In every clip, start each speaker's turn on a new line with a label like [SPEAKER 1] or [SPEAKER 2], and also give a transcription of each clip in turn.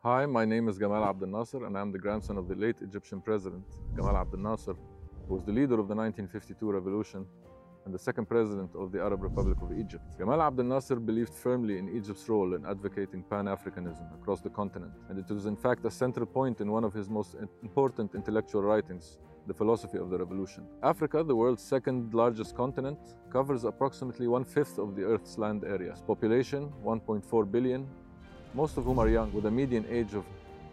[SPEAKER 1] Hi, my name is Gamal Abdel Nasser, and I'm the grandson of the late Egyptian president, Gamal Abdel Nasser, who was the leader of the 1952 revolution and the second president of the Arab Republic of Egypt. Gamal Abdel Nasser believed firmly in Egypt's role in advocating Pan-Africanism across the continent, and it was in fact a central point in one of his most important intellectual writings, The Philosophy of the Revolution. Africa, the world's second largest continent, covers approximately 1/5 of the Earth's land area. Its population, 1.4 billion, most of whom are young, with a median age of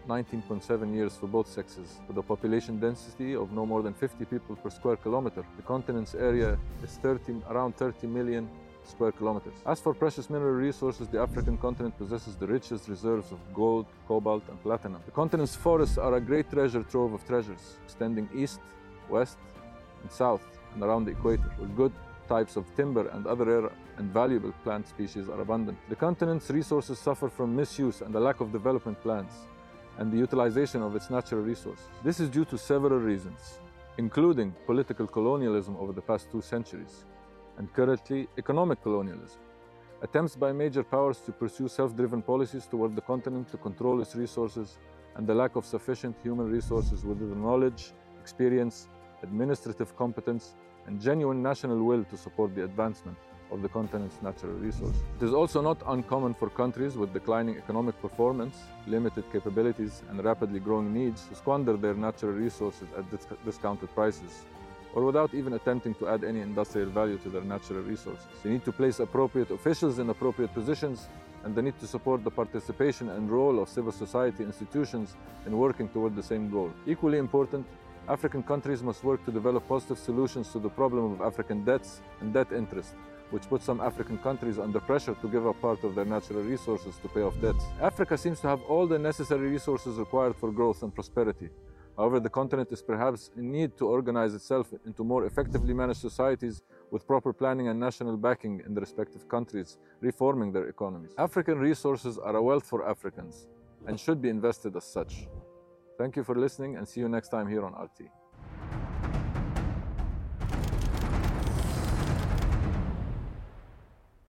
[SPEAKER 1] 19.7 years for both sexes, with a population density of no more than 50 people per square kilometer. The continent's area is around 30 million square kilometers. As for precious mineral resources, the African continent possesses the richest reserves of gold, cobalt, and platinum. The continent's forests are a great treasure trove of treasures, extending east, west, and south, and around the equator, with good types of timber and other rare and valuable plant species are abundant. The continent's resources suffer from misuse and a lack of development plans and the utilization of its natural resources. This is due to several reasons, including political colonialism over the past 2 centuries, and currently economic colonialism. Attempts by major powers to pursue self-driven policies toward the continent to control its resources, and the lack of sufficient human resources with the knowledge, experience, administrative competence, and genuine national will to support the advancement of the continent's natural resources. It is also not uncommon for countries with declining economic performance, limited capabilities, and rapidly growing needs to squander their natural resources at discounted prices, or without even attempting to add any industrial value to their natural resources. They need to place appropriate officials in appropriate positions, and they need to support the participation and role of civil society institutions in working toward the same goal. Equally important, African countries must work to develop positive solutions to the problem of African debts and debt interest, which puts some African countries under pressure to give up part of their natural resources to pay off debts. Africa seems to have all the necessary resources required for growth and prosperity. However, the continent is perhaps in need to organize itself into more effectively managed societies with proper planning and national backing in the respective countries, reforming their economies. African resources are a wealth for Africans and should be invested as such. Thank you for listening, and see you next time here on RT.